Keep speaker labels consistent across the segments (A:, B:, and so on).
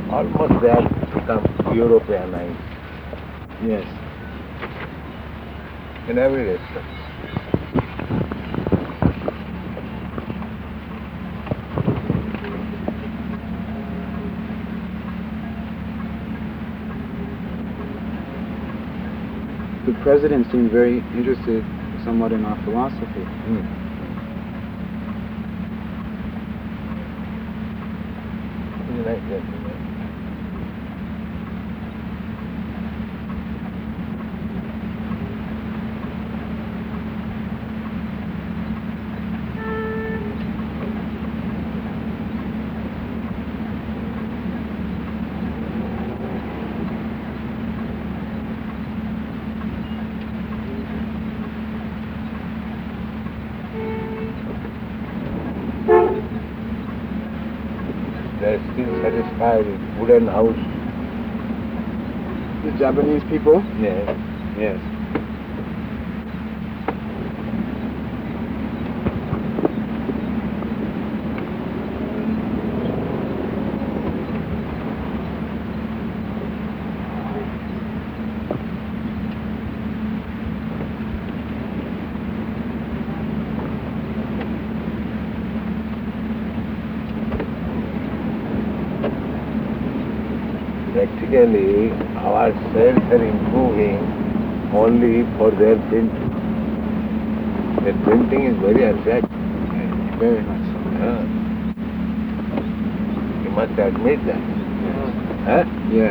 A: almost they have become Europeanized
B: Yes.
A: in every respect.
B: The president seemed very interested somewhat in our philosophy.
A: You like that, you know? They're still satisfied with wooden house.
B: The Japanese people?
A: Yes.
B: Yes.
A: Practically, our cells are improving only for their printing. Their printing is very attractive.
B: Very much so.
A: Yeah. You must admit that. Huh?
B: Yes.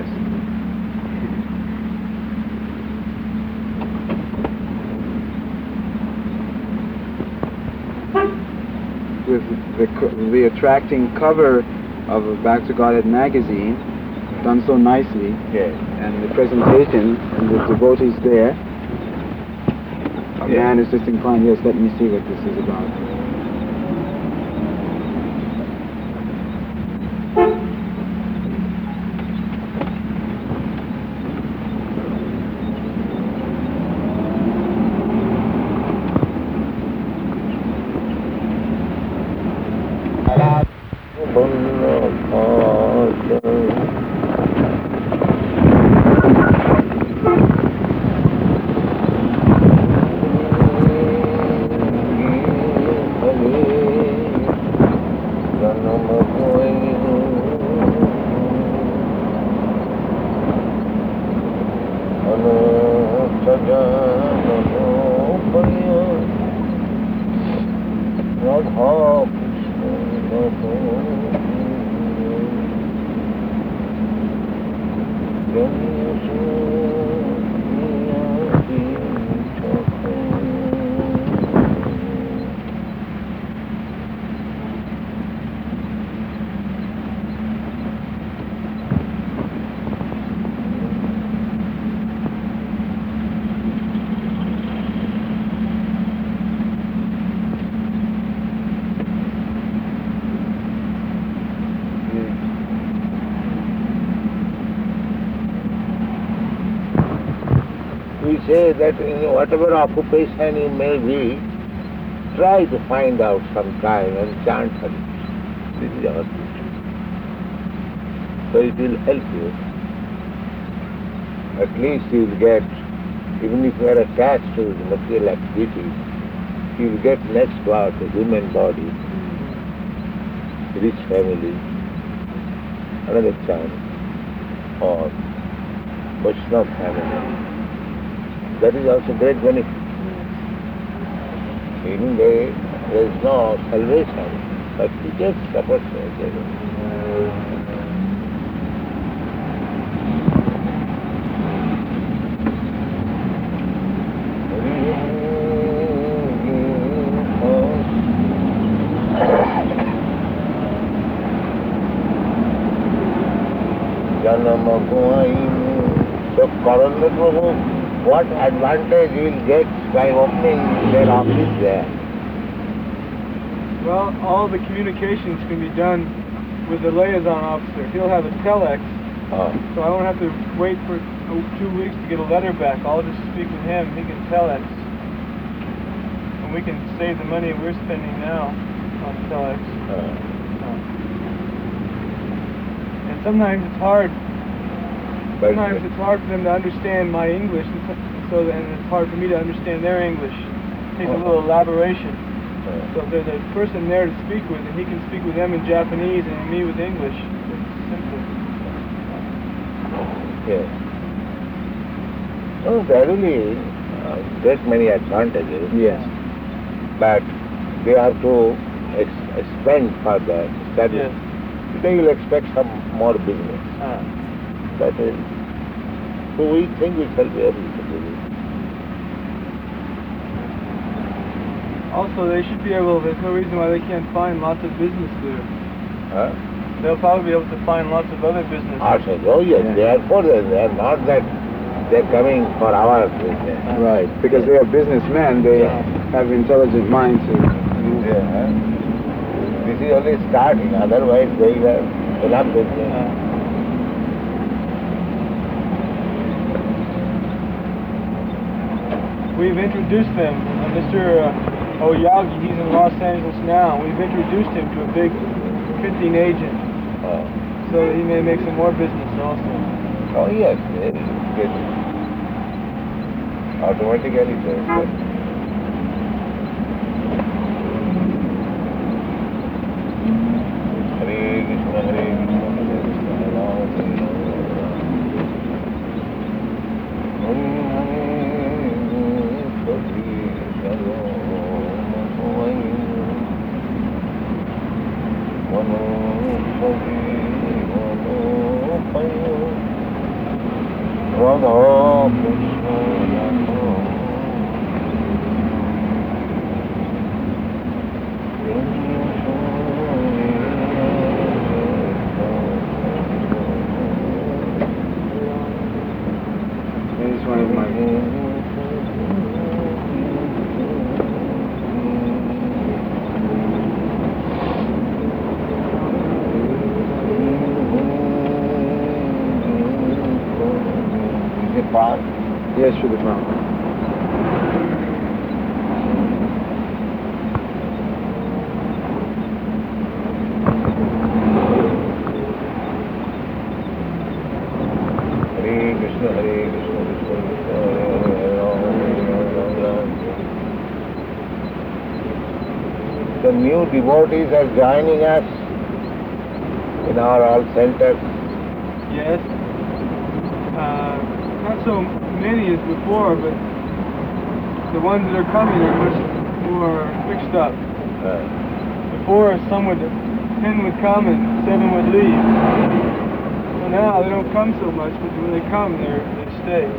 B: With the attracting cover of a Back to Godhead magazine, done so nicely,
A: Yes.
B: and the presentation and the devotees there, a
A: Yes.
B: man is just inclined, yes, let me see what this is about.
A: We say that in whatever occupation you may be, try to find out some time and chant Hari. This is our duty. So it will help you. At least you will get, even if you are attached to the material activities, you will get next part, a human body, rich family, another chance, or Vaishnava family. That is also great benefit. Even though there is no salvation, but you just suffer So Karanda Prabhu, what advantage he will get by opening their office there?
C: Well, all the communications can be done with the liaison officer. He'll have a telex, so I won't have to wait for 2 weeks to get a letter back. I'll just speak with him. He can telex, and we can save the money we're spending now on telex. It's sometimes it's hard.
A: But
C: Sometimes it's hard for them to understand my English, and it's hard for me to understand their English. It takes a little elaboration. So if there's a person there to speak with, and he can speak with them in Japanese and me with English, it's simple.
A: yes. So there really great many advantages.
B: Yes.
A: But they have to spend for that study.
C: Yes.
A: They will expect some more business. That is, so we think we shall be able to do it.
C: Also, they should be able, there's no reason why they can't find lots of business there.
A: Huh?
C: They'll probably be able to find lots of other business.
A: Also, oh yes,
B: Yeah.
A: therefore they are not that they're coming for our business.
B: Right. Because they are businessmen, they have intelligent minds to move.
A: Yeah. This is only starting, otherwise they have enough business.
C: We've introduced them. Mr. Oyagi, he's in Los Angeles now. We've introduced him to a big printing agent, so that he may make some more business also.
A: Oh yes, they get automatically they Hare Krishna, Hare Krishna, Krishna Krishna, Ram
B: He's one of my
A: Is it far?
B: yes, through the front.
A: Hare Krishna, Hare Krishna, Krishna Krishna, Hare Ram, Hare Ram. The new devotees are joining us in our all centers.
C: Yes. Not so many as before, but the ones that are coming are much more fixed up. Before, 10 would come and 7 would leave. So now they don't come so much, but when they come, they stay.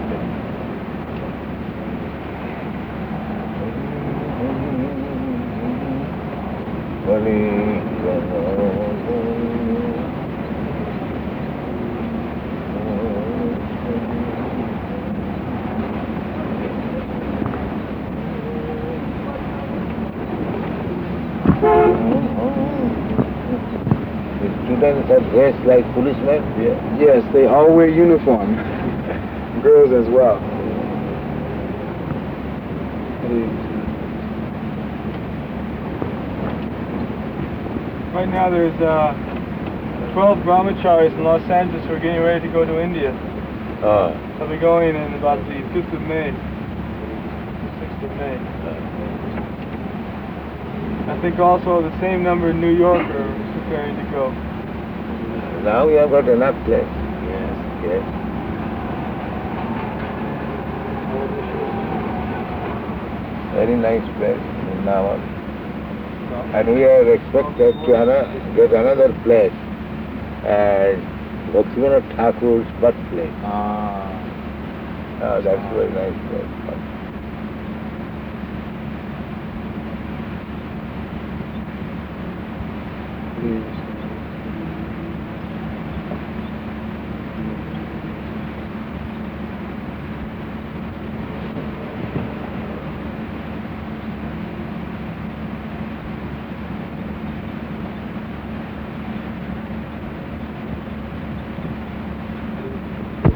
A: The students are dressed like policemen.
B: Yes, they all wear uniform. Girls as well.
C: Right now there's 12 brahmacharis in Los Angeles who are getting ready to go to India. They'll be going in about the 5th of May. 6th of May. I think also the same number in New York are preparing to go.
A: Now we have got enough place. Yes. Very nice place, Vrindavan. And we are expected to get another place as Bhaktivinoda Thakur's birthplace. That's a very nice place.
B: Please.